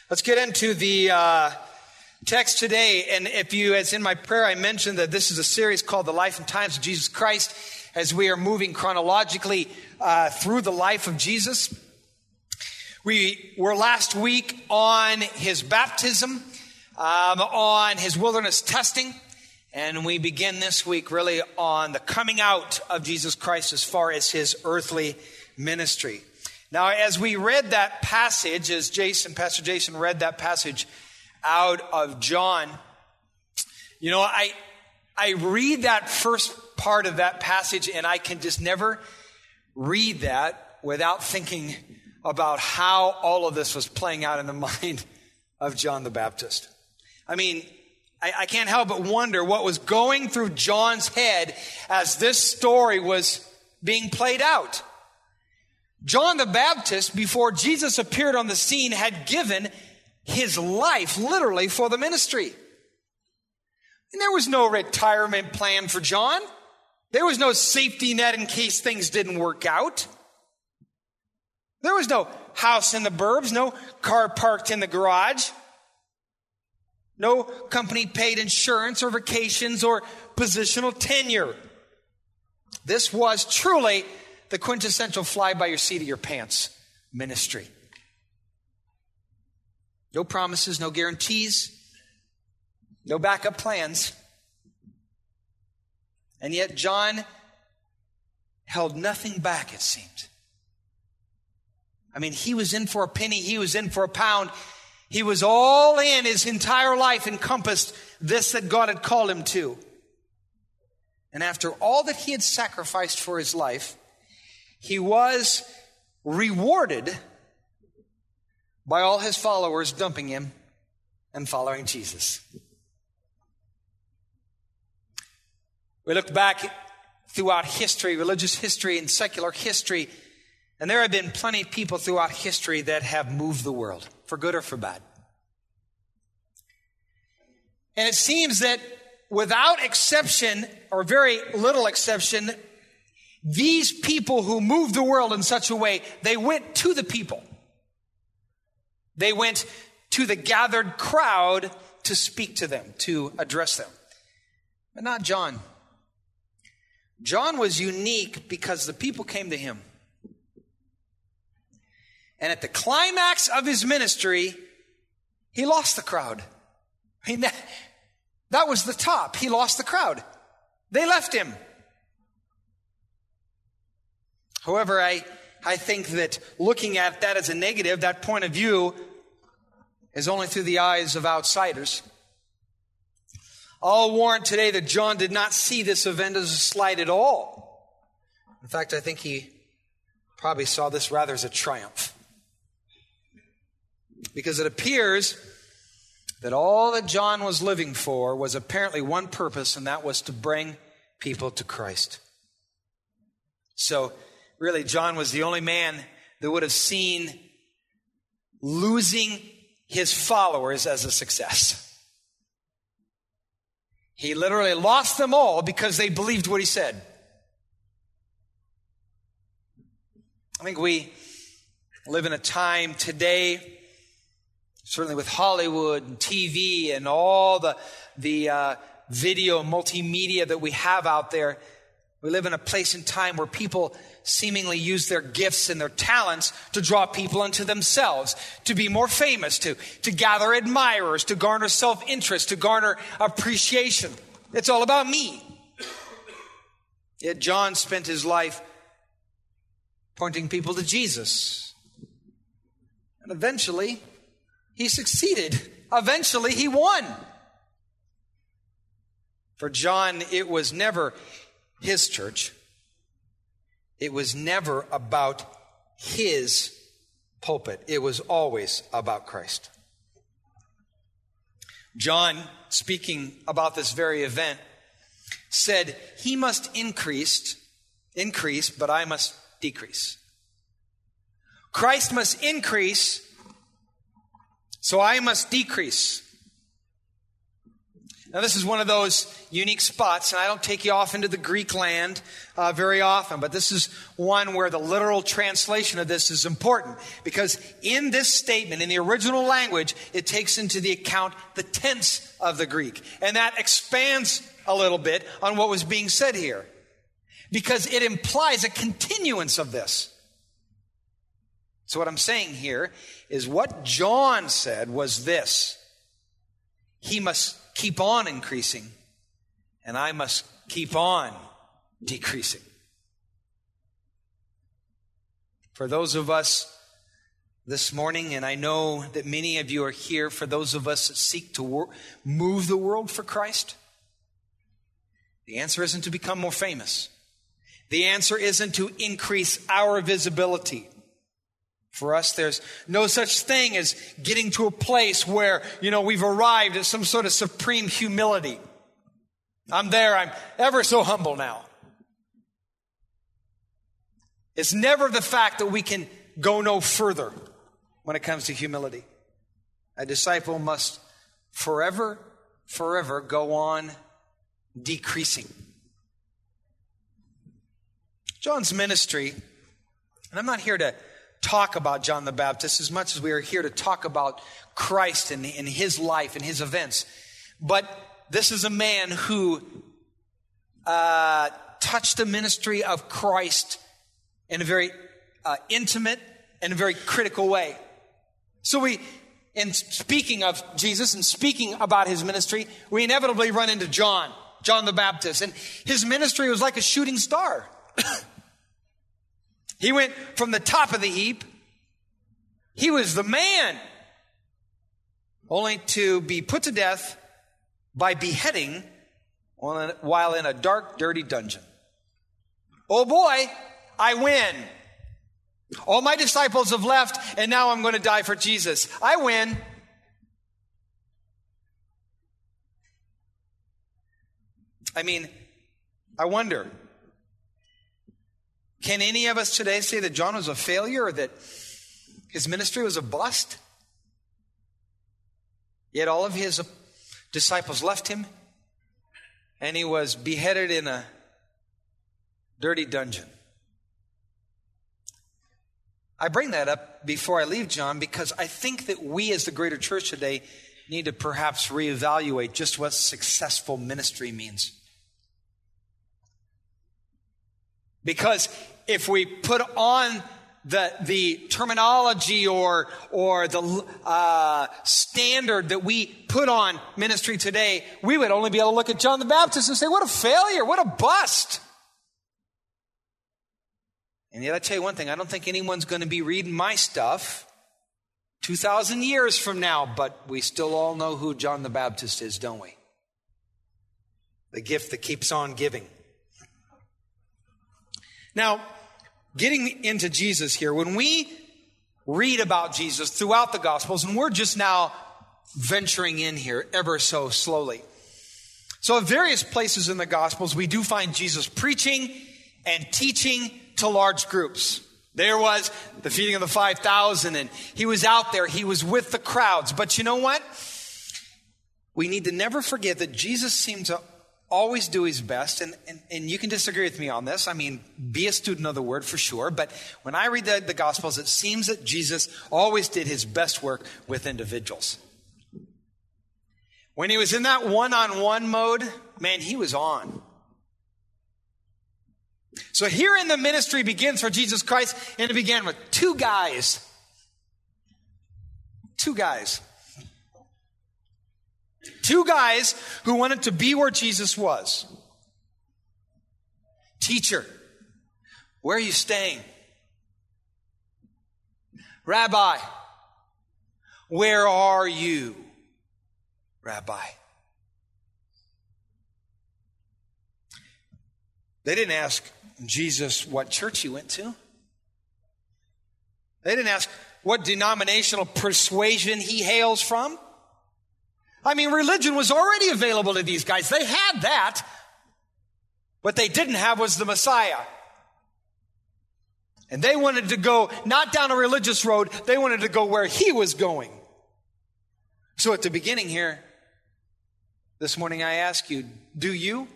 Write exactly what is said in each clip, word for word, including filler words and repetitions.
Let's get into the uh, text today. And if you, as in my prayer, I mentioned that this is a series called The Life and Times of Jesus Christ, as we are moving chronologically uh, through the life of Jesus. We were last week on his baptism, um, on his wilderness testing, and we begin this week really on the coming out of Jesus Christ as far as his earthly ministry. Now, as we read that passage, as Jason, Pastor Jason read that passage out of John, you know, I I read that first part of that passage and I can just never read that without thinking about how all of this was playing out in the mind of John the Baptist. I mean, I, I can't help but wonder what was going through John's head as this story was being played out. John the Baptist, before Jesus appeared on the scene, had given his life literally for the ministry. And there was no retirement plan for John. There was no safety net in case things didn't work out. There was no house in the burbs, no car parked in the garage, no company paid insurance or vacations or positional tenure. This was truly the quintessential fly by your seat of your pants ministry. No promises, no guarantees, no backup plans. And yet John held nothing back, it seemed. I mean, he was in for a penny, he was in for a pound. He was all in. His entire life encompassed this that God had called him to. And after all that he had sacrificed for his life, he was rewarded by all his followers dumping him and following Jesus. We look back throughout history, religious history and secular history, and there have been plenty of people throughout history that have moved the world, for good or for bad. And it seems that without exception, or very little exception, these people who moved the world in such a way, they went to the people. They went to the gathered crowd to speak to them, to address them. But not John. John was unique because the people came to him. And at the climax of his ministry, he lost the crowd. I mean, that, that was the top. He lost the crowd. They left him. However, I, I think that looking at that as a negative, that point of view is only through the eyes of outsiders. I'll warrant today that John did not see this event as a slight at all. In fact, I think he probably saw this rather as a triumph. Because it appears that all that John was living for was apparently one purpose, and that was to bring people to Christ. So, really, John was the only man that would have seen losing his followers as a success. He literally lost them all because they believed what he said. I think we live in a time today, certainly with Hollywood and T V and all the, the uh, video multimedia that we have out there. We live in a place and time where people seemingly use their gifts and their talents to draw people unto themselves, to be more famous, to, to gather admirers, to garner self-interest, to garner appreciation. It's all about me. Yet John spent his life pointing people to Jesus. And eventually, he succeeded. Eventually, he won. For John, it was never his church. It was never about his pulpit. It was always about Christ. John, speaking about this very event, said, "He must increase, increase, but I must decrease. Christ must increase, so I must decrease." Now, this is one of those unique spots, and I don't take you off into the Greek land uh, very often, but this is one where the literal translation of this is important, because in this statement, in the original language, it takes into the account the tense of the Greek, and that expands a little bit on what was being said here, because it implies a continuance of this. So what I'm saying here is what John said was this: he must keep on increasing, and I must keep on decreasing. For those of us this morning, and I know that many of you are here, for those of us that seek to wor- move the world for Christ, the answer isn't to become more famous. The answer isn't to increase our visibility. For us, there's no such thing as getting to a place where, you know, we've arrived at some sort of supreme humility. I'm there, I'm ever so humble now. It's never the fact that we can go no further when it comes to humility. A disciple must forever, forever go on decreasing. John's ministry, and I'm not here to talk about John the Baptist as much as we are here to talk about Christ and, and his life and his events. But this is a man who uh, touched the ministry of Christ in a very uh, intimate and a very critical way. So we, in speaking of Jesus and speaking about his ministry, we inevitably run into John, John the Baptist. And his ministry was like a shooting star. He went from the top of the heap. He was the man, only to be put to death by beheading while in a dark, dirty dungeon. Oh boy, I win. All my disciples have left, and now I'm going to die for Jesus. I win. I mean, I wonder, can any of us today say that John was a failure or that his ministry was a bust? Yet all of his disciples left him, and he was beheaded in a dirty dungeon. I bring that up before I leave John because I think that we as the greater church today need to perhaps reevaluate just what successful ministry means. Because if we put on the the terminology or or the uh, standard that we put on ministry today, we would only be able to look at John the Baptist and say, what a failure, what a bust. And yet I tell you one thing, I don't think anyone's going to be reading my stuff two thousand years from now, but we still all know who John the Baptist is, don't we? The gift that keeps on giving. Now, getting into Jesus here, when we read about Jesus throughout the Gospels, and we're just now venturing in here ever so slowly. So at various places in the Gospels, we do find Jesus preaching and teaching to large groups. There was the feeding of the five thousand, and he was out there. He was with the crowds. But you know what? We need to never forget that Jesus seemed to always do his best, and, and, and you can disagree with me on this. I mean, be a student of the word for sure, but when I read the, the Gospels, it seems that Jesus always did his best work with individuals. When he was in that one-on-one mode, man, he was on. So here in the ministry begins for Jesus Christ, and it began with two guys. Two guys. Two guys who wanted to be where Jesus was. Teacher, where are you staying? Rabbi, where are you? Rabbi. They didn't ask Jesus what church he went to. They didn't ask what denominational persuasion he hails from. I mean, religion was already available to these guys. They had that. What they didn't have was the Messiah. And they wanted to go not down a religious road. They wanted to go where he was going. So at the beginning here, This morning I ask you, do you?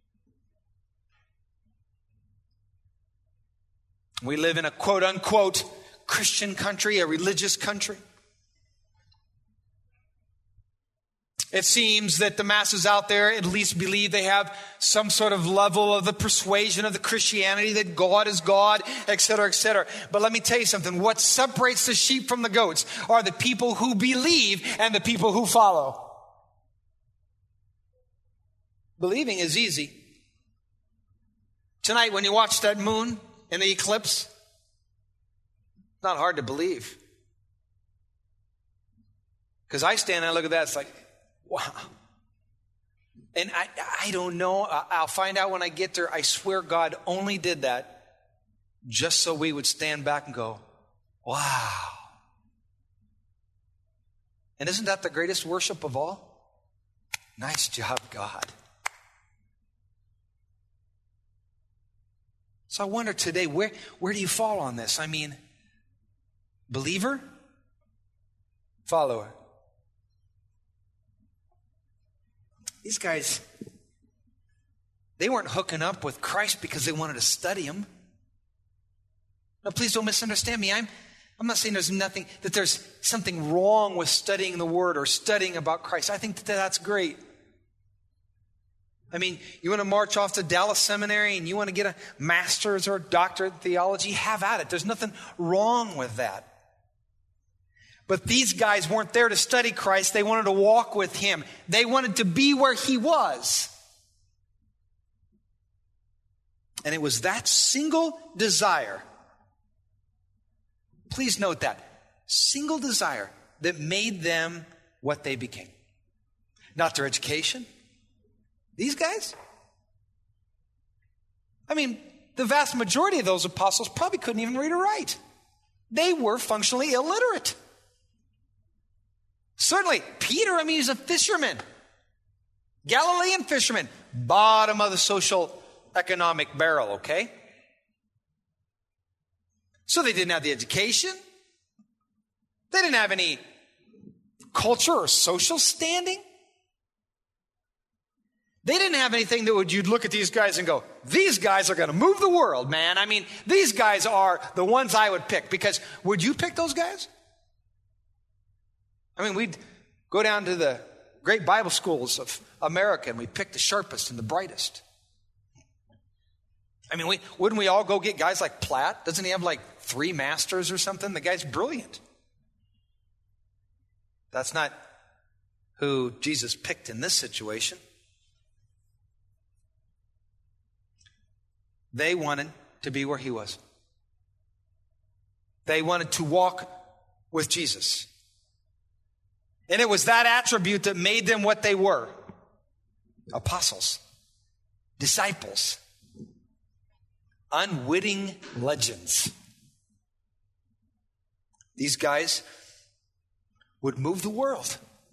We live in a quote-unquote Christian country, a religious country. It seems that the masses out there at least believe they have some sort of level of the persuasion of the Christianity, that God is God, et cetera, et cetera. But let me tell you something. What separates the sheep from the goats are the people who believe and the people who follow. Believing is easy. Tonight when you watch that moon in the eclipse, it's not hard to believe. Because I stand and I look at that, it's like, wow. And I, I don't know. I'll find out when I get there. I swear God only did that just so we would stand back and go, wow. And isn't that the greatest worship of all? Nice job, God. So I wonder today, where, where do you fall on this? I mean, believer? Follower? These guys, they weren't hooking up with Christ because they wanted to study him. Now, please don't misunderstand me. I'm, I'm not saying there's nothing, that there's something wrong with studying the Word or studying about Christ. I think that that's great. I mean, you want to march off to Dallas Seminary and you want to get a master's or a doctorate in theology, have at it. There's nothing wrong with that. But these guys weren't there to study Christ. They wanted to walk with him. They wanted to be where he was. And it was that single desire, please note that, single desire that made them what they became. Not their education. These guys? I mean, the vast majority of those apostles probably couldn't even read or write. They were functionally illiterate. Certainly, Peter, I mean, he's a fisherman. Galilean fisherman. Bottom of the social economic barrel, okay? So they didn't have the education. They didn't have any culture or social standing. They didn't have anything that would, you'd look at these guys and go, these guys are going to move the world, man. I mean, these guys are the ones I would pick. Because would you pick those guys? I mean, we'd go down to the great Bible schools of America and we'd pick the sharpest and the brightest. I mean, we, wouldn't we all go get guys like Platt? Doesn't he have like three masters or something? The guy's brilliant. That's not who Jesus picked in this situation. They wanted to be where he was. They wanted to walk with Jesus. And it was that attribute that made them what they were. Apostles. Disciples. Unwitting legends. These guys would move the world.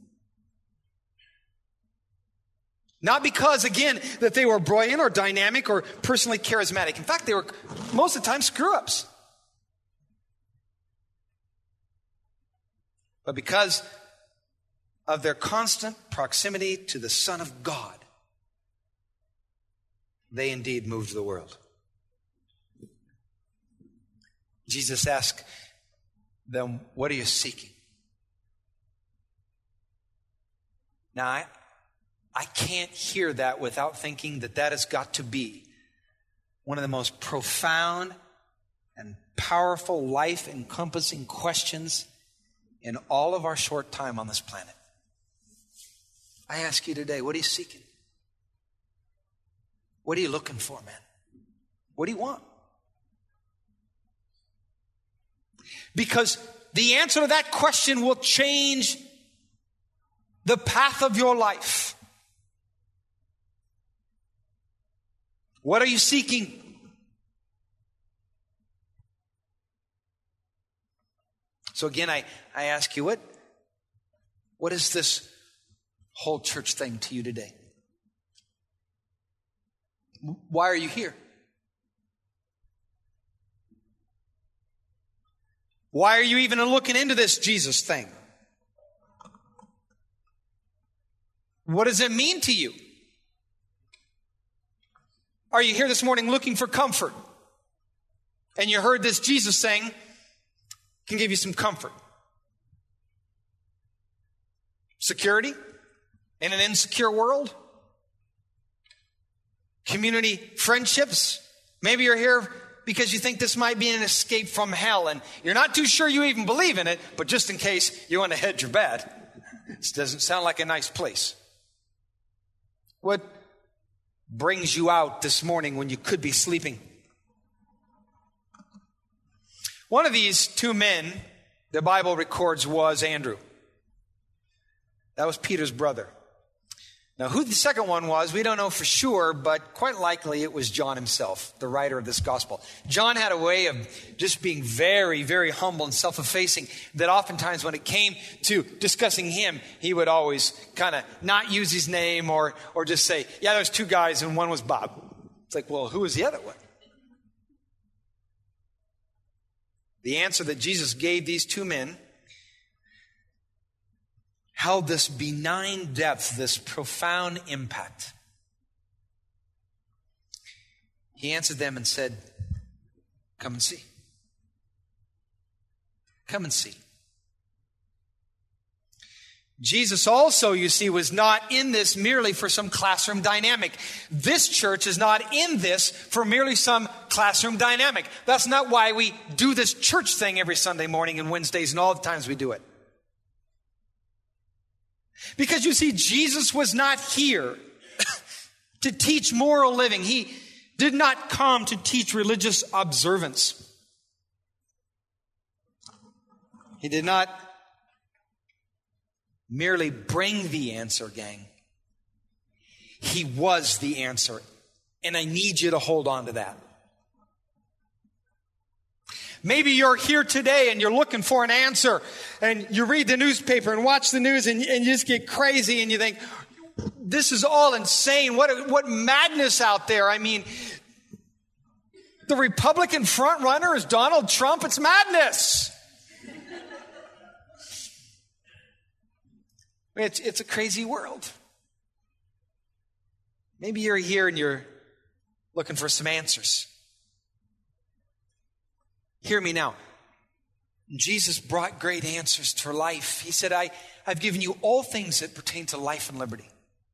Not because, again, that they were brilliant or dynamic or personally charismatic. In fact, they were most of the time screw-ups. But because of their constant proximity to the Son of God, they indeed moved the world. Jesus asked them, what are you seeking? Now, I, I can't hear that without thinking that that has got to be one of the most profound and powerful, life-encompassing questions in all of our short time on this planet. I ask you today, what are you seeking? What are you looking for, man? What do you want? Because the answer to that question will change the path of your life. What are you seeking? So again, I, I ask you, what, what is this whole church thing to you today? Why are you here? Why are you even looking into this Jesus thing? What does it mean to you? Are you here this morning looking for comfort? And you heard this Jesus saying can give you some comfort. Security in an insecure world. Community friendships. Maybe you're here because you think this might be an escape from hell and you're not too sure you even believe in it, but just in case you want to hedge your bet. This doesn't sound like a nice place. What brings you out this morning when you could be sleeping? One of these two men, the Bible records, was Andrew. That was Peter's brother. Now, who the second one was, we don't know for sure, but quite likely it was John himself, the writer of this gospel. John had a way of just being very, very humble and self-effacing that oftentimes when it came to discussing him, he would always kind of not use his name or, or just say, yeah, there's two guys and one was Bob. It's like, well, who was the other one? The answer that Jesus gave these two men held this benign depth, this profound impact. He answered them and said, come and see. Come and see. Jesus also, you see, was not in this merely for some classroom dynamic. This church is not in this for merely some classroom dynamic. That's not why we do this church thing every Sunday morning and Wednesdays and all the times we do it. Because you see, Jesus was not here to teach moral living. He did not come to teach religious observance. He did not merely bring the answer, gang. He was the answer. And I need you to hold on to that. Maybe you're here today and you're looking for an answer and you read the newspaper and watch the news and, and you just get crazy and you think, this is all insane. What, what madness out there. I mean, the Republican front runner is Donald Trump. It's madness. It's, it's a crazy world. Maybe you're here and you're looking for some answers. Hear me now. Jesus brought great answers to life. He said, I, I've given you all things that pertain to life and liberty.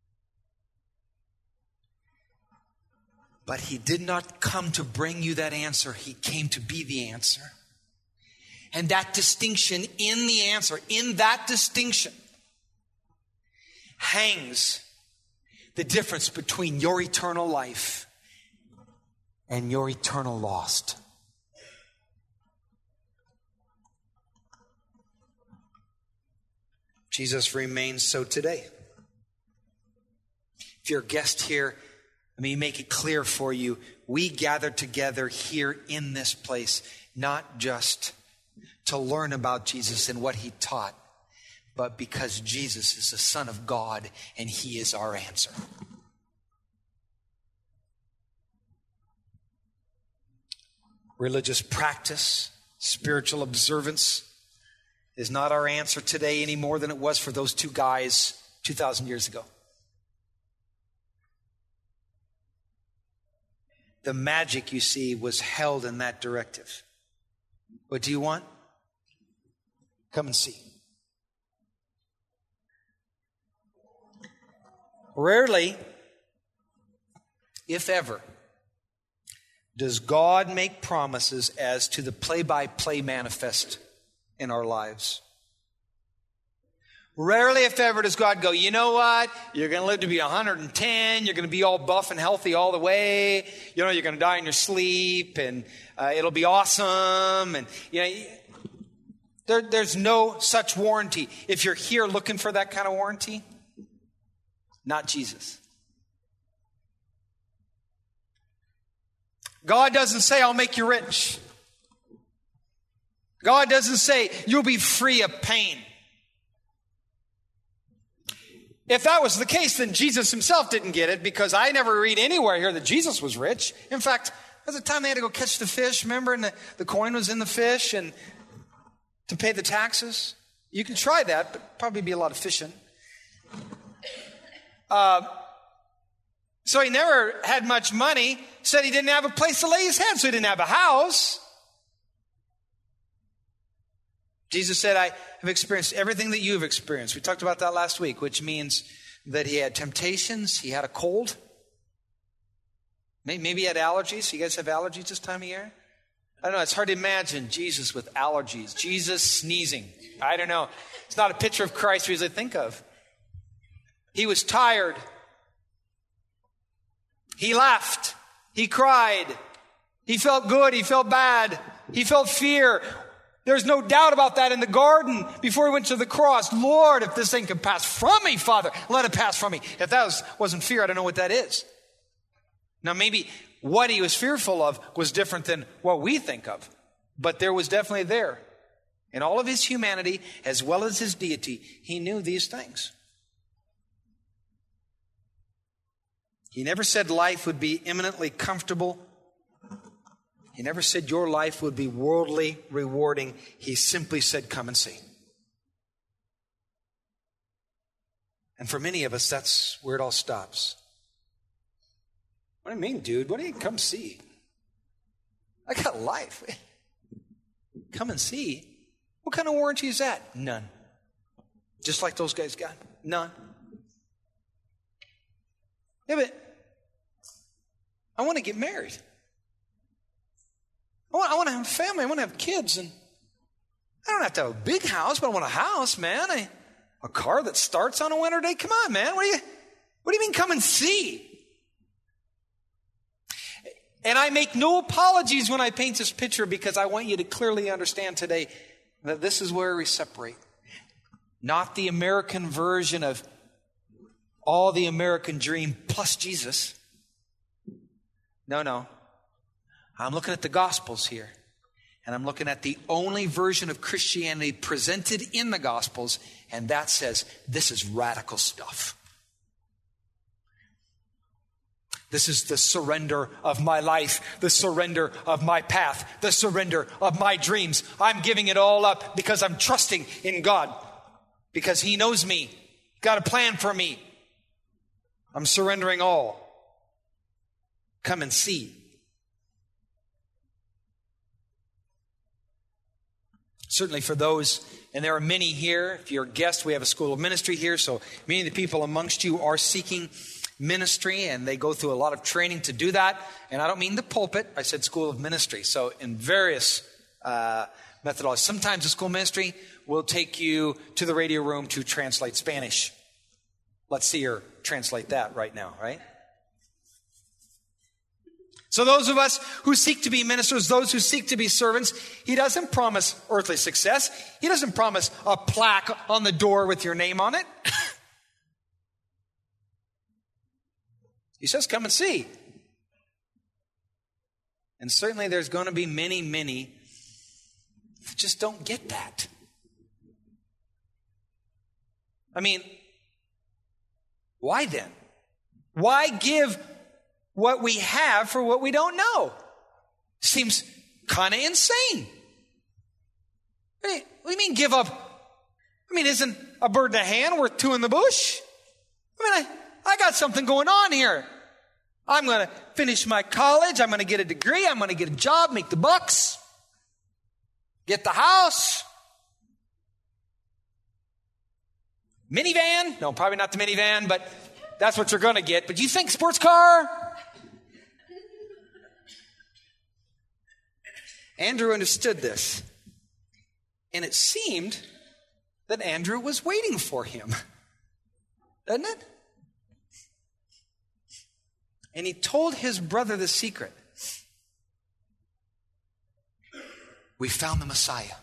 But he did not come to bring you that answer. He came to be the answer. And that distinction in the answer, in that distinction, hangs the difference between your eternal life and your eternal lost. Jesus remains so today. If you're a guest here, let me make it clear for you. We gather together here in this place, not just to learn about Jesus and what he taught, but because Jesus is the Son of God and he is our answer. Religious practice, spiritual observance is not our answer today any more than it was for those two guys two thousand years ago. The magic, you see, was held in that directive. What do you want? Come and see. Rarely, if ever, does God make promises as to the play-by-play manifest in our lives. Rarely, if ever, does God go, you know what? You're going to live to be one hundred ten. You're going to be all buff and healthy all the way. You know, you're going to die in your sleep, and uh, it'll be awesome. And you know, there, there's no such warranty. If you're here looking for that kind of warranty, not Jesus. God doesn't say, I'll make you rich. God doesn't say, you'll be free of pain. If that was the case, then Jesus himself didn't get it, because I never read anywhere here that Jesus was rich. In fact, there was a time they had to go catch the fish, remember? And the, the coin was in the fish and to pay the taxes. You can try that, but probably be a lot of fishing. Uh, so he never had much money. Said he didn't have a place to lay his head, so he didn't have a house. Jesus said, I have experienced everything that you have experienced. We talked about that last week, which means that he had temptations, he had a cold. Maybe he had allergies. You guys have allergies this time of year? I don't know. It's hard to imagine Jesus with allergies. Jesus sneezing. I don't know. It's not a picture of Christ we usually think of. He was tired. He laughed. He cried. He felt good. He felt bad. He felt fear. There's no doubt about that in the garden before he went to the cross. Lord, if this thing can pass from me, Father, let it pass from me. If that was, wasn't fear, I don't know what that is. Now, maybe what he was fearful of was different than what we think of, but there was definitely there. In all of his humanity, as well as his deity, he knew these things. He never said life would be eminently comfortable. He never said your life would be worldly rewarding. He simply said, come and see. And for many of us, that's where it all stops. What do you mean, dude? What do you come see? I got life. Come and see. What kind of warranty is that? None. Just like those guys got. None. Yeah, but I want to get married. I want, I want to have a family. I want to have kids. And I don't have to have a big house, but I want a house, man. I, a car that starts on a winter day? Come on, man. What do you, what do you mean come and see? And I make no apologies when I paint this picture because I want you to clearly understand today that this is where we separate. Not the American version of all the American dream plus Jesus. No, no. I'm looking at the Gospels here. And I'm looking at the only version of Christianity presented in the Gospels. And that says, this is radical stuff. This is the surrender of my life, the surrender of my path, the surrender of my dreams. I'm giving it all up because I'm trusting in God, because He knows me, got a plan for me. I'm surrendering all. Come and see. Certainly for those, and there are many here, if you're a guest, we have a school of ministry here, so many of the people amongst you are seeking ministry, and they go through a lot of training to do that. And I don't mean the pulpit. I said school of ministry. So in various uh, methodologies. Sometimes the school of ministry will take you to the radio room to translate Spanish. Let's see her translate that right now, right? So those of us who seek to be ministers, those who seek to be servants, He doesn't promise earthly success. He doesn't promise a plaque on the door with your name on it. He says, come and see. And certainly there's going to be many, many that just don't get that. I mean, why then? Why give what we have for what we don't know? Seems kind of insane. I mean, what do you mean give up? I mean, isn't a bird in the hand worth two in the bush? I mean, I... I got something going on here. I'm going to finish my college. I'm going to get a degree. I'm going to get a job, make the bucks, get the house. Minivan? No, probably not the minivan, but that's what you're going to get. But you think sports car? Andrew understood this. And it seemed that Andrew was waiting for him. Doesn't it? And he told his brother the secret. We found the Messiah.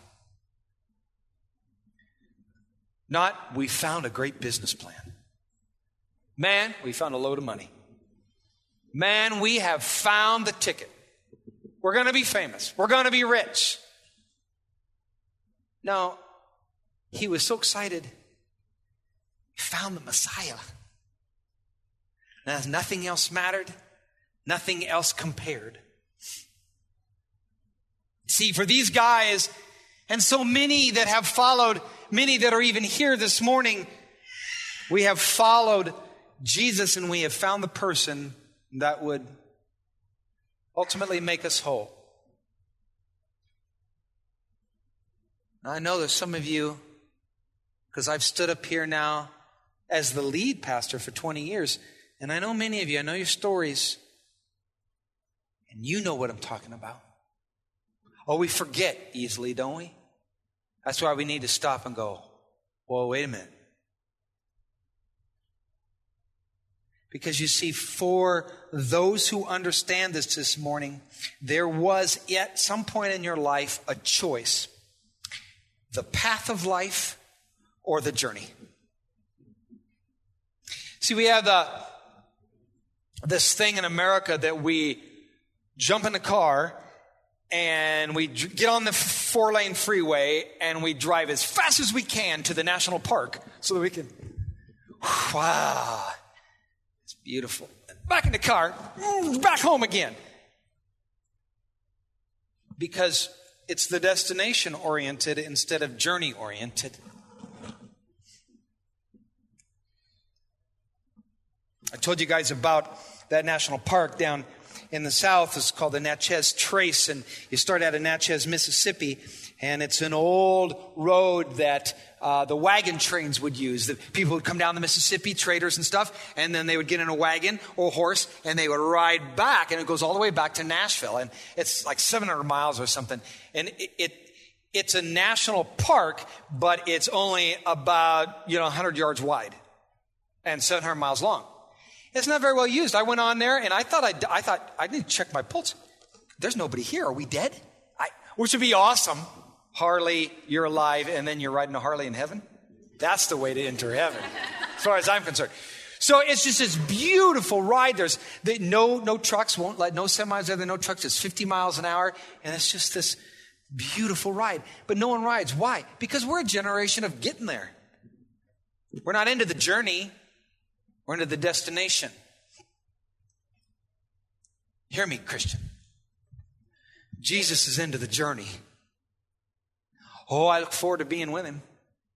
Not, we found a great business plan. Man, we found a load of money. Man, we have found the ticket. We're going to be famous. We're going to be rich. No, he was so excited. He found the Messiah. Now, nothing else mattered. Nothing else compared. See, for these guys, and so many that have followed, many that are even here this morning, we have followed Jesus and we have found the person that would ultimately make us whole. Now, I know there's some of you, because I've stood up here now as the lead pastor for twenty years, and I know many of you, I know your stories, and you know what I'm talking about. Oh, we forget easily, don't we? That's why we need to stop and go, well, wait a minute. Because you see, for those who understand this this morning, there was at some point in your life a choice. The path of life or the journey. See, we have the, this thing in America that we jump in a car and we get on the four-lane freeway and we drive as fast as we can to the national park so that we can, wow, it's beautiful. Back in the car, back home again. Because it's the destination-oriented instead of journey-oriented. I told you guys about that national park down in the south. It's called the Natchez Trace, and you start out in Natchez, Mississippi, and it's an old road that uh, the wagon trains would use. The people would come down the Mississippi, traders and stuff, and then they would get in a wagon or a horse, and they would ride back, and it goes all the way back to Nashville, and it's like seven hundred miles or something, and it, it it's a national park, but it's only about, you know, one hundred yards wide and seven hundred miles long. It's not very well used. I went on there and I thought I'd, I thought I need to check my pulse. There's nobody here. Are we dead? I, which would be awesome. Harley, you're alive, and then you're riding a Harley in heaven. That's the way to enter heaven, as far as I'm concerned. So it's just this beautiful ride. There's the, no no trucks, won't let no semis there. No trucks. It's fifty miles an hour, and it's just this beautiful ride. But no one rides. Why? Because we're a generation of getting there. We're not into the journey. We're into the destination. Hear me, Christian. Jesus is into the journey. Oh, I look forward to being with him.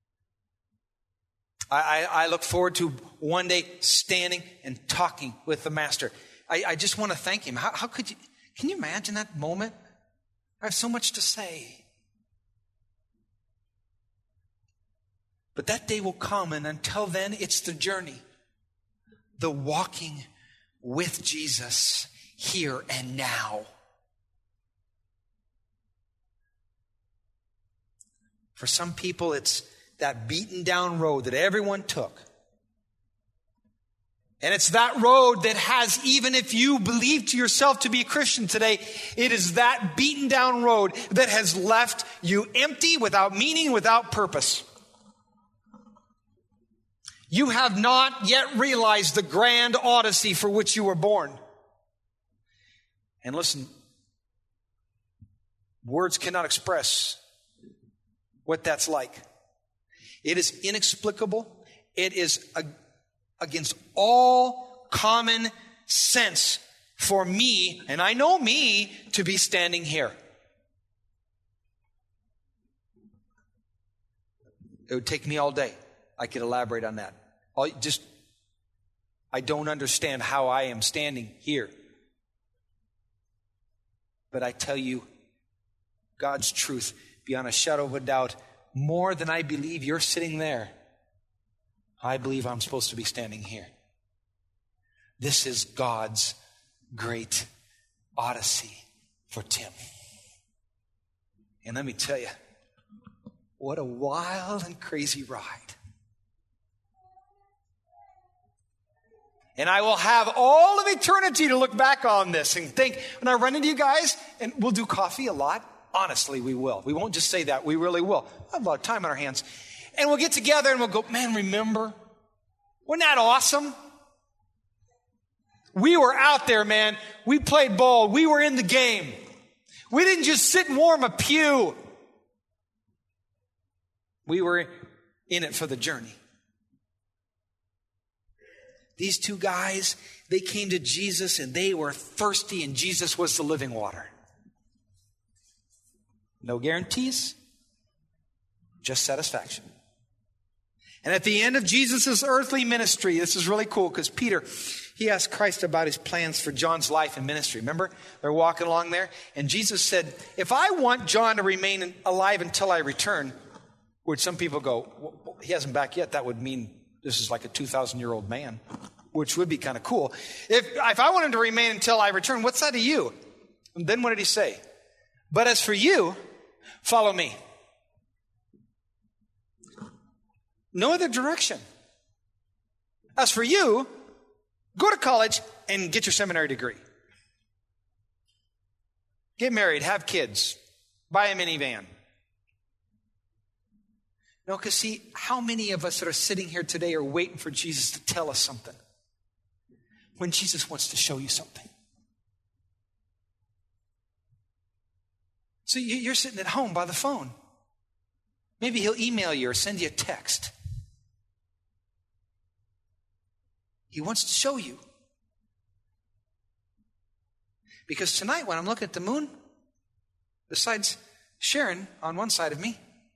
I, I, I look forward to one day standing and talking with the Master. I, I just want to thank him. How, how could you, can you imagine that moment? I have so much to say. But that day will come, and until then, it's the journey. The walking with Jesus here and now. For some people, it's that beaten down road that everyone took. And it's that road that has, even if you believe to yourself to be a Christian today, it is that beaten down road that has left you empty, without meaning, without purpose. You have not yet realized the grand odyssey for which you were born. And listen, words cannot express what that's like. It is inexplicable. It is a, against all common sense for me, and I know me, to be standing here. It would take me all day. I could elaborate on that. I'll just, I don't understand how I am standing here. But I tell you, God's truth, beyond a shadow of a doubt, more than I believe you're sitting there, I believe I'm supposed to be standing here. This is God's great odyssey for Tim. And let me tell you, what a wild and crazy ride. And I will have all of eternity to look back on this and think, when I run into you guys, and we'll do coffee a lot. Honestly, we will. We won't just say that. We really will. We'll have a lot of time on our hands. And we'll get together and we'll go, man, remember? Wasn't that awesome? We were out there, man. We played ball. We were in the game. We didn't just sit and warm a pew. We were in it for the journey. These two guys, they came to Jesus and they were thirsty, and Jesus was the living water. No guarantees, just satisfaction. And at the end of Jesus' earthly ministry, this is really cool because Peter, he asked Christ about his plans for John's life and ministry. Remember? They're walking along there. And Jesus said, if I want John to remain alive until I return, which some people go, well, he hasn't back yet. That would mean this is like a two thousand year old man, which would be kind of cool. If, if I want him to remain until I return, what's that to you? And then what did he say? But as for you, follow me. No other direction. As for you, go to college and get your seminary degree. Get married, have kids, buy a minivan. No, because see, how many of us that are sitting here today are waiting for Jesus to tell us something when Jesus wants to show you something? So you're sitting at home by the phone. Maybe he'll email you or send you a text. He wants to show you. Because tonight when I'm looking at the moon, besides Sharon on one side of me,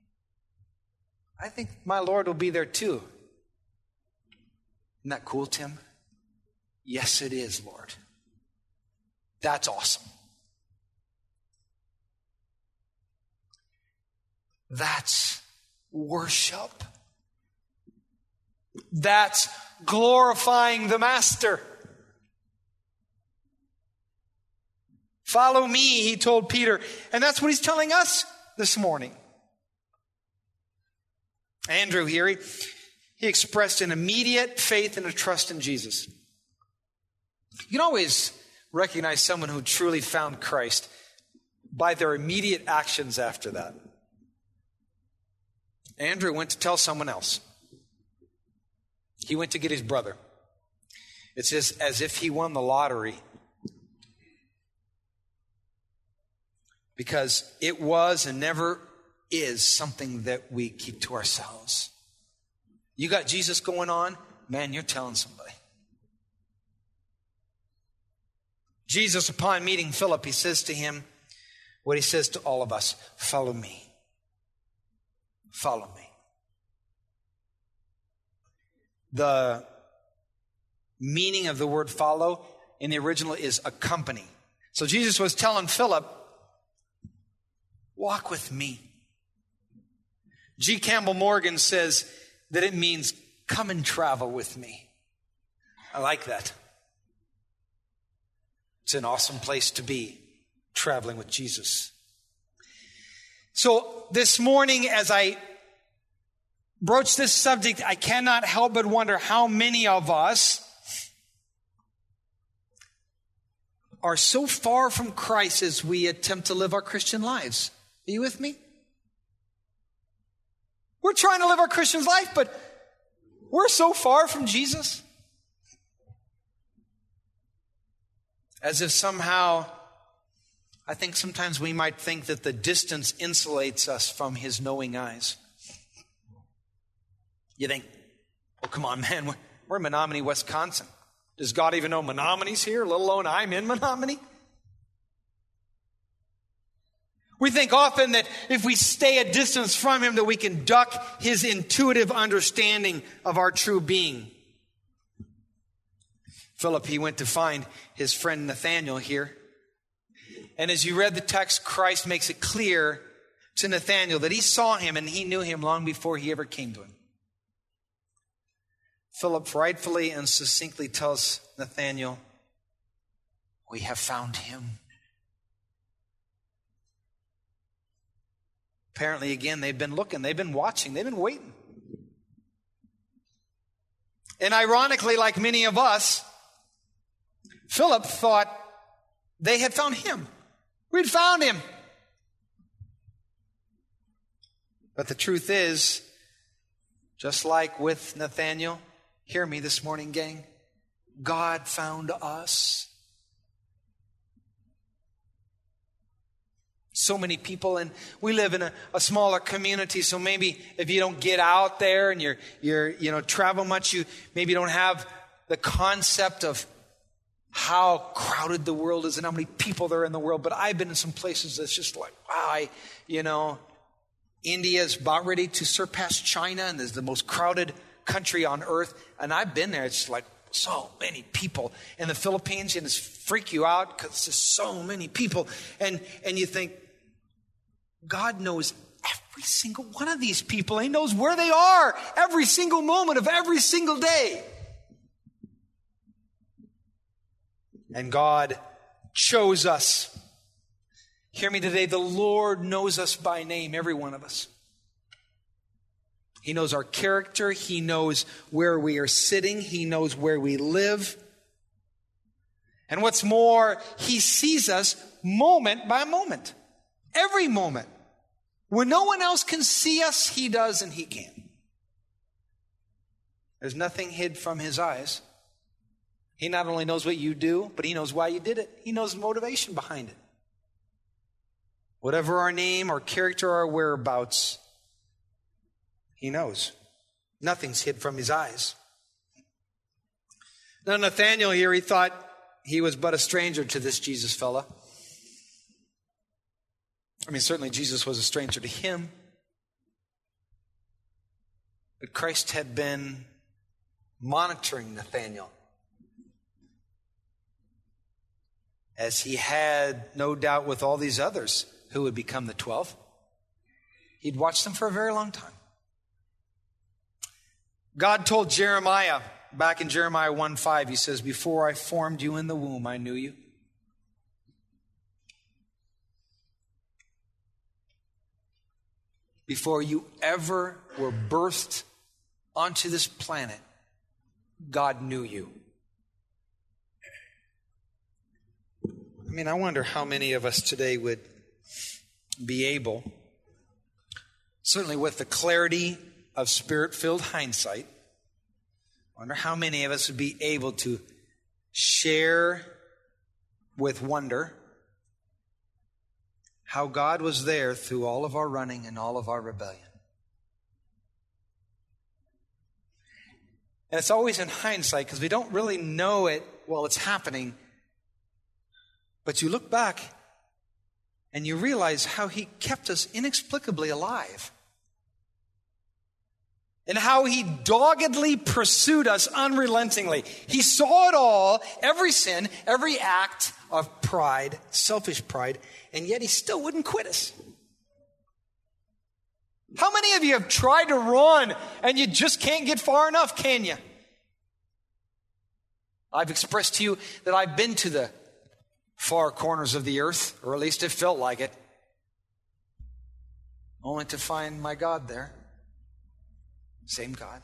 I think my Lord will be there too. Isn't that cool, Tim? Yes, it is, Lord. That's awesome. That's worship. That's glorifying the Master. Follow me, he told Peter. And that's what he's telling us this morning. Andrew here, he, he expressed an immediate faith and a trust in Jesus. You can always recognize someone who truly found Christ by their immediate actions after that. Andrew went to tell someone else. He went to get his brother. It's just as if he won the lottery. Because it was and never is something that we keep to ourselves. You got Jesus going on, man, you're telling somebody. Jesus, upon meeting Philip, he says to him what he says to all of us: follow me. Follow me. The meaning of the word follow in the original is accompany. So Jesus was telling Philip, walk with me. G. Campbell Morgan says that it means come and travel with me. I like that. It's an awesome place to be, traveling with Jesus. So this morning, as I broach this subject, I cannot help but wonder how many of us are so far from Christ as we attempt to live our Christian lives. Are you with me? We're trying to live our Christian life, but we're so far from Jesus. As if somehow, I think sometimes we might think that the distance insulates us from his knowing eyes. You think, oh, come on, man, we're in Menominee, Wisconsin. Does God even know Menominee's here, let alone I'm in Menominee? We think often that if we stay a distance from him, that we can duck his intuitive understanding of our true being. Philip, he went to find his friend Nathanael here. And as you read the text, Christ makes it clear to Nathanael that he saw him and he knew him long before he ever came to him. Philip rightfully and succinctly tells Nathanael, we have found him. Apparently, again, they've been looking, they've been watching, they've been waiting. And ironically, like many of us, Philip thought they had found him. We'd found him. But the truth is, just like with Nathanael, hear me this morning, gang, God found us. So many people, and we live in a, a smaller community, so maybe if you don't get out there and you're, you're, you know, travel much, you maybe don't have the concept of how crowded the world is and how many people there are in the world. But I've been in some places that's just like, wow, I, you know, India is about ready to surpass China, and there's the most crowded country on earth. And I've been there. It's like so many people. In the Philippines, and it's freak you out because there's so many people. And, and you think, God knows every single one of these people. He knows where they are every single moment of every single day. And God chose us. Hear me today. The Lord knows us by name, every one of us. He knows our character. He knows where we are sitting. He knows where we live. And what's more, He sees us moment by moment. Every moment. When no one else can see us, He does, and He can. There's nothing hid from His eyes. He not only knows what you do, but He knows why you did it. He knows the motivation behind it. Whatever our name, our character, our whereabouts, He knows. Nothing's hid from His eyes. Now Nathanael here, he thought he was but a stranger to this Jesus fella. I mean, certainly Jesus was a stranger to him. But Christ had been monitoring Nathanael, as He had no doubt with all these others who would become the twelve. He'd watched them for a very long time. God told Jeremiah, back in Jeremiah one five, He says, "Before I formed you in the womb, I knew you." Before you ever were birthed onto this planet, God knew you. I mean, I wonder how many of us today would be able, certainly with the clarity of Spirit-filled hindsight, I wonder how many of us would be able to share with wonder how God was there through all of our running and all of our rebellion. And it's always in hindsight because we don't really know it while it's happening. But you look back and you realize how He kept us inexplicably alive. And how He doggedly pursued us unrelentingly. He saw it all, every sin, every act of pride, selfish pride, and yet He still wouldn't quit us. How many of you have tried to run and you just can't get far enough, can you? I've expressed to you that I've been to the far corners of the earth, or at least it felt like it, only to find my God there. Same God.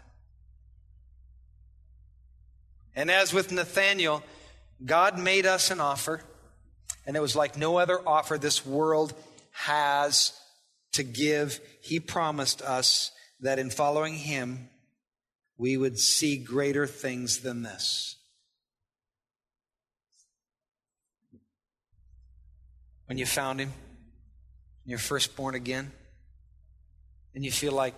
And as with Nathanael, God made us an offer, and it was like no other offer this world has to give. He promised us that in following Him, we would see greater things than this. When you found Him, when you're first born again, and you feel like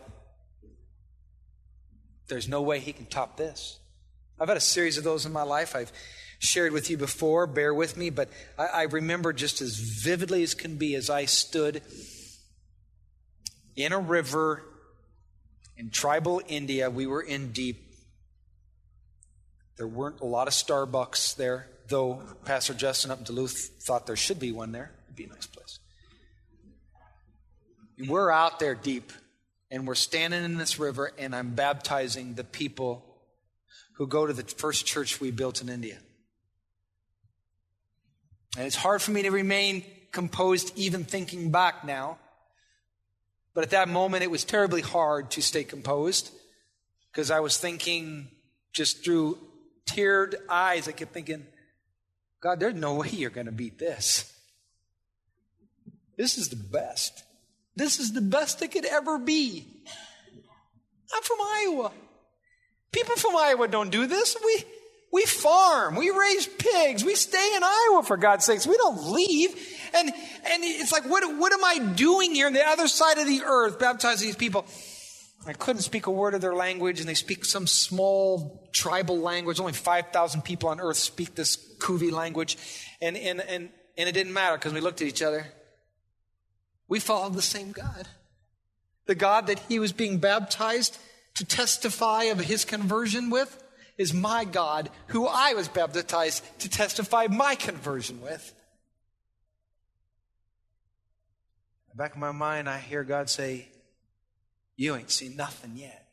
there's no way He can top this. I've had a series of those in my life. I've shared with you before. Bear with me. But I, I remember just as vividly as can be as I stood in a river in tribal India. We were in deep. There weren't a lot of Starbucks there, though Pastor Justin up in Duluth thought there should be one there. It'd be a nice place. And we're out there deep. And we're standing in this river, and I'm baptizing the people who go to the first church we built in India. And it's hard for me to remain composed even thinking back now. But at that moment, it was terribly hard to stay composed because I was thinking just through teared eyes. I kept thinking, God, there's no way you're going to beat this. This is the best. This is the best it could ever be. I'm from Iowa. People from Iowa don't do this. We we farm. We raise pigs. We stay in Iowa, for God's sakes. We don't leave. And and it's like, what, what am I doing here on the other side of the earth, baptizing these people? I couldn't speak a word of their language, and they speak some small tribal language. Only five thousand people on earth speak this Kuvi language. And, and, and, and it didn't matter because we looked at each other. We followed the same God. The God that he was being baptized to testify of his conversion with is my God, who I was baptized to testify my conversion with. In the back of my mind, I hear God say, you ain't seen nothing yet.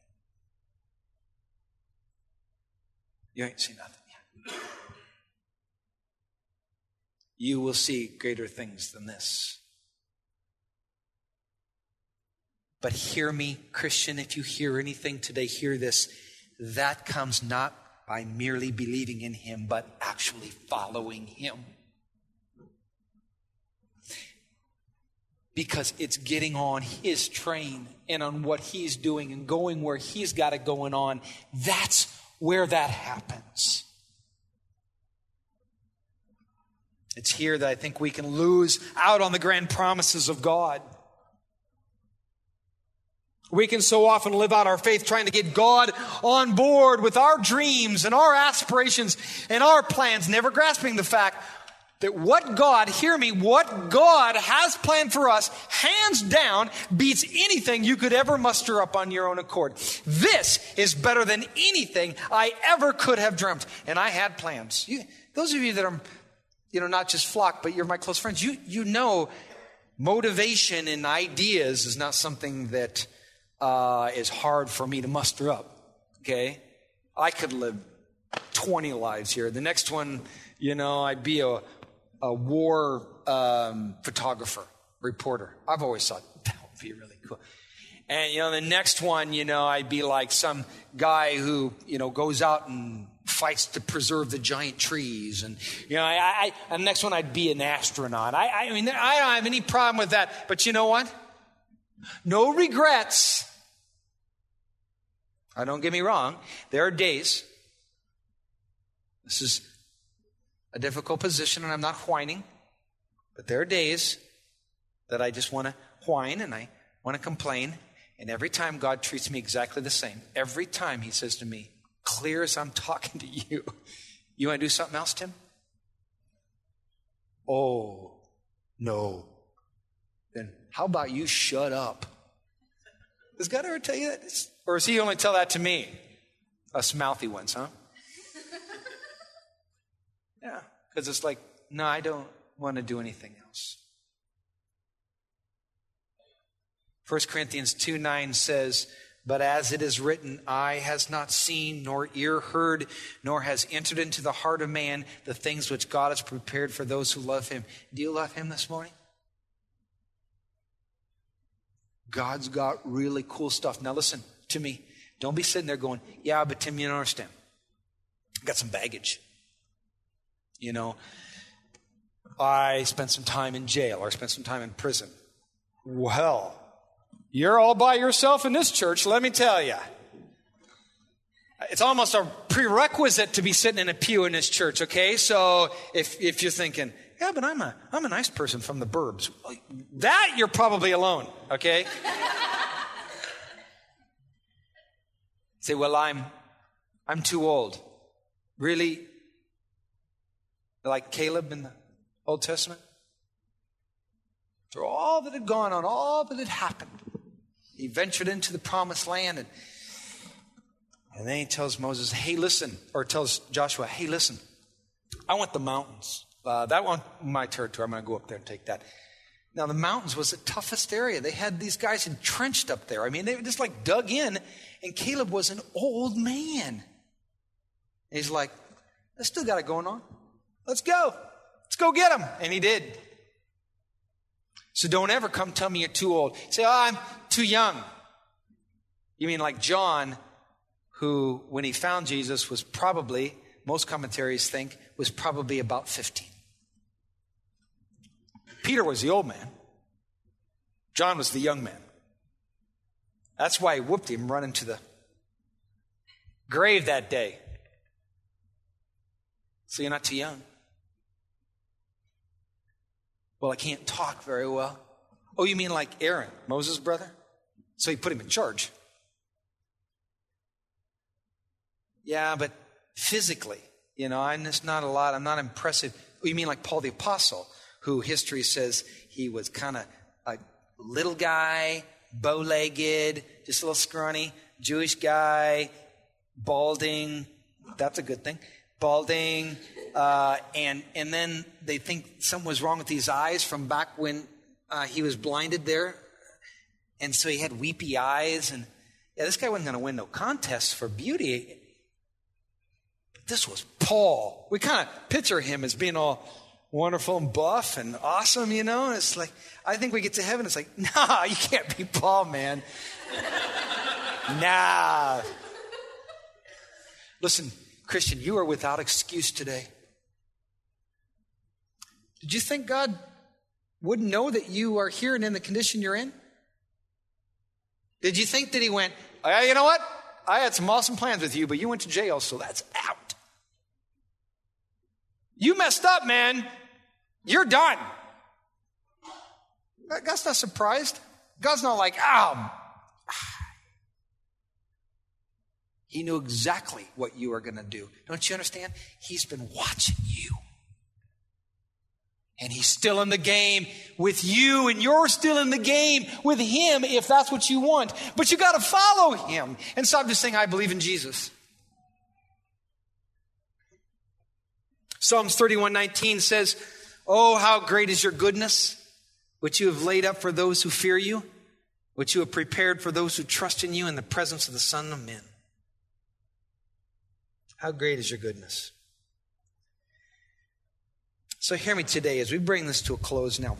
You ain't seen nothing yet. You will see greater things than this. But hear me, Christian, if you hear anything today, hear this. That comes not by merely believing in him, but actually following him. Because it's getting on his train and on what he's doing and going where he's got it going on. That's where that happens. It's here that I think we can lose out on the grand promises of God. We can so often live out our faith trying to get God on board with our dreams and our aspirations and our plans, never grasping the fact that what God, hear me, what God has planned for us, hands down, beats anything you could ever muster up on your own accord. This is better than anything I ever could have dreamt. And I had plans. You, those of you that are, you know, not just flock, but you're my close friends, you, you know motivation and ideas is not something that uh, is hard for me to muster up, okay? I could live twenty lives here. The next one, you know, I'd be a a war um, photographer, reporter. I've always thought that would be really cool. And, you know, the next one, you know, I'd be like some guy who, you know, goes out and fights to preserve the giant trees. And, you know, I, I, and the next one, I'd be an astronaut. I, I mean, I don't have any problem with that. But you know what? No regrets. Uh, don't get me wrong. There are days. This is a difficult position, and I'm not whining, but there are days that I just want to whine and I want to complain, and every time God treats me exactly the same. Every time he says to me, clear as I'm talking to you, you want to do something else, Tim? Oh, no. Then how about you shut up? Does God ever tell you that? Or does he only tell that to me? Us mouthy ones, huh? Yeah, because it's like, no, I don't want to do anything else. First Corinthians two nine says, but as it is written, eye has not seen, nor ear heard, nor has entered into the heart of man the things which God has prepared for those who love him. Do you love him this morning? God's got really cool stuff. Now listen to me. Don't be sitting there going, yeah, but Tim, you don't understand. I got some baggage. You know, I spent some time in jail or I spent some time in prison. Well, you're all by yourself in this church, let me tell you. It's almost a prerequisite to be sitting in a pew in this church, okay? So if if you're thinking, yeah, but I'm a I'm a nice person from the burbs. That you're probably alone, okay? Say, well, I'm I'm too old. Really? Like Caleb in the Old Testament? Through all that had gone on, all that had happened, he ventured into the promised land, and, and then he tells Moses, hey, listen, or tells Joshua, hey, listen, I want the mountains. Uh, that one, my territory, I'm going to go up there and take that. Now, the mountains was the toughest area. They had these guys entrenched up there. I mean, they were just like dug in, and Caleb was an old man. And he's like, I still got it going on. Let's go. Let's go get him. And he did. So don't ever come tell me you're too old. Say, oh, I'm too young. You mean like John, who, when he found Jesus, was probably, most commentaries think, was probably about fifteen. Peter was the old man. John was the young man. That's why he whooped him running to the grave that day. So you're not too young. Well, I can't talk very well. Oh, you mean like Aaron, Moses' brother? So he put him in charge. Yeah, but physically, you know, I'm just not a lot. I'm not impressive. Oh, you mean like Paul the Apostle, who history says he was kind of a little guy, bow-legged, just a little scrawny, Jewish guy, balding. That's a good thing. Balding. Uh, and, and then they think something was wrong with his eyes from back when uh, he was blinded there. And so he had weepy eyes. And yeah, this guy wasn't going to win no contest for beauty. But this was Paul. We kind of picture him as being all wonderful and buff and awesome, you know. And it's like, I think we get to heaven, it's like, nah, you can't be Paul, man. Nah. Listen, Christian, you are without excuse today. Did you think God wouldn't know that you are here and in the condition you're in? Did you think that he went, oh, you know what? I had some awesome plans with you, but you went to jail, so that's out. You messed up, man. You're done. God's not surprised. God's not like, oh. He knew exactly what you were going to do. Don't you understand? He's been watching you. And he's still in the game with you, and you're still in the game with him if that's what you want. But you got to follow him and stop just saying, I believe in Jesus. Psalms thirty-one nineteen says, oh, how great is your goodness, which you have laid up for those who fear you, which you have prepared for those who trust in you in the presence of the Son of Men. How great is your goodness. So hear me today as we bring this to a close now.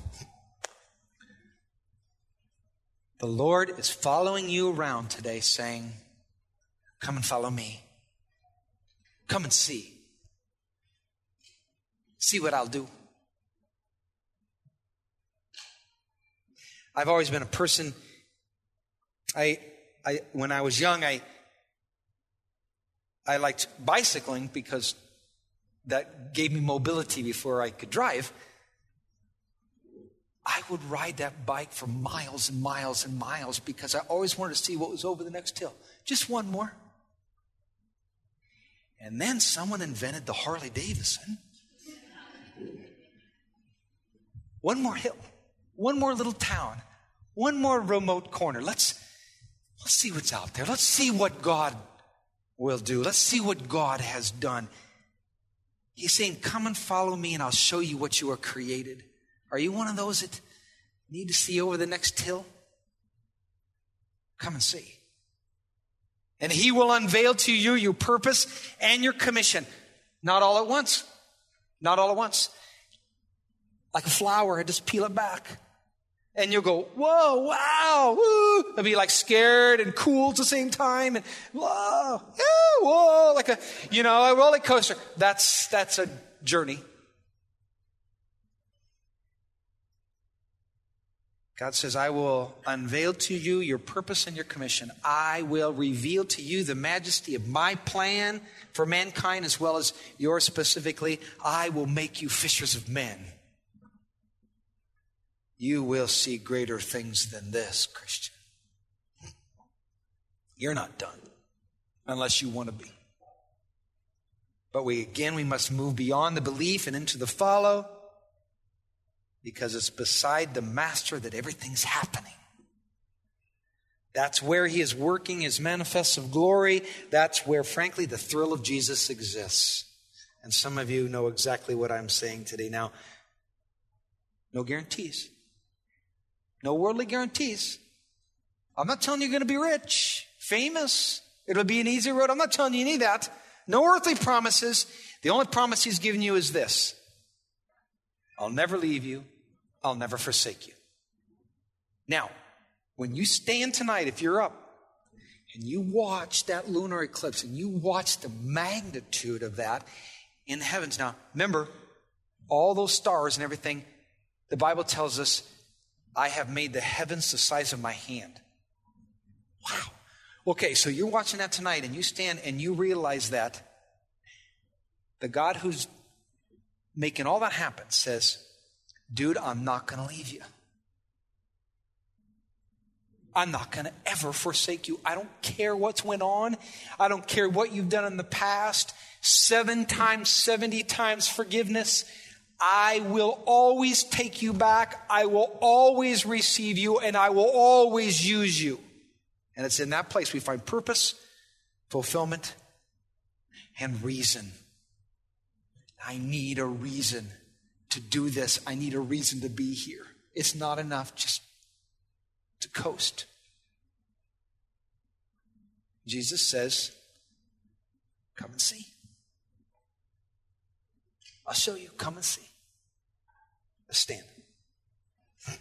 The Lord is following you around today saying, come and follow me. Come and see. See what I'll do. I've always been a person, I, I, when I was young, I, I liked bicycling because that gave me mobility before I could drive. I would ride that bike for miles and miles and miles because I always wanted to see what was over the next hill. Just one more. And then someone invented the Harley Davidson. One more hill. One more little town. One more remote corner. Let's, let's see what's out there. Let's see what God will do. Let's see what God has done. He's saying, come and follow me and I'll show you what you are created. Are you one of those that need to see over the next hill? Come and see. And he will unveil to you your purpose and your commission. Not all at once. Not all at once. Like a flower, I just peel it back. And you'll go, whoa, wow, woo. It'll be like scared and cool at the same time. And whoa, yeah, whoa, like a, you know, a roller coaster. That's, that's a journey. God says, I will unveil to you your purpose and your commission. I will reveal to you the majesty of my plan for mankind as well as yours specifically. I will make you fishers of men. You will see greater things than this, Christian. You're not done unless you want to be. But we, again, we must move beyond the belief and into the follow because it's beside the master that everything's happening. That's where he is working his manifests of glory. That's where, frankly, the thrill of Jesus exists. And some of you know exactly what I'm saying today. Now, no guarantees. No worldly guarantees. I'm not telling you you're going to be rich, famous. It'll be an easy road. I'm not telling you any of that. No earthly promises. The only promise he's given you is this. I'll never leave you. I'll never forsake you. Now, when you stand tonight, if you're up, and you watch that lunar eclipse, and you watch the magnitude of that in the heavens. Now, remember, all those stars and everything, the Bible tells us, I have made the heavens the size of my hand. Wow. Okay, so you're watching that tonight and you stand and you realize that the God who's making all that happen says, dude, I'm not going to leave you. I'm not going to ever forsake you. I don't care what's went on. I don't care what you've done in the past. Seven times, seventy times forgiveness. I will always take you back. I will always receive you, and I will always use you. And it's in that place we find purpose, fulfillment, and reason. I need a reason to do this. I need a reason to be here. It's not enough just to coast. Jesus says, come and see. I'll show you. Come and see. Let's stand.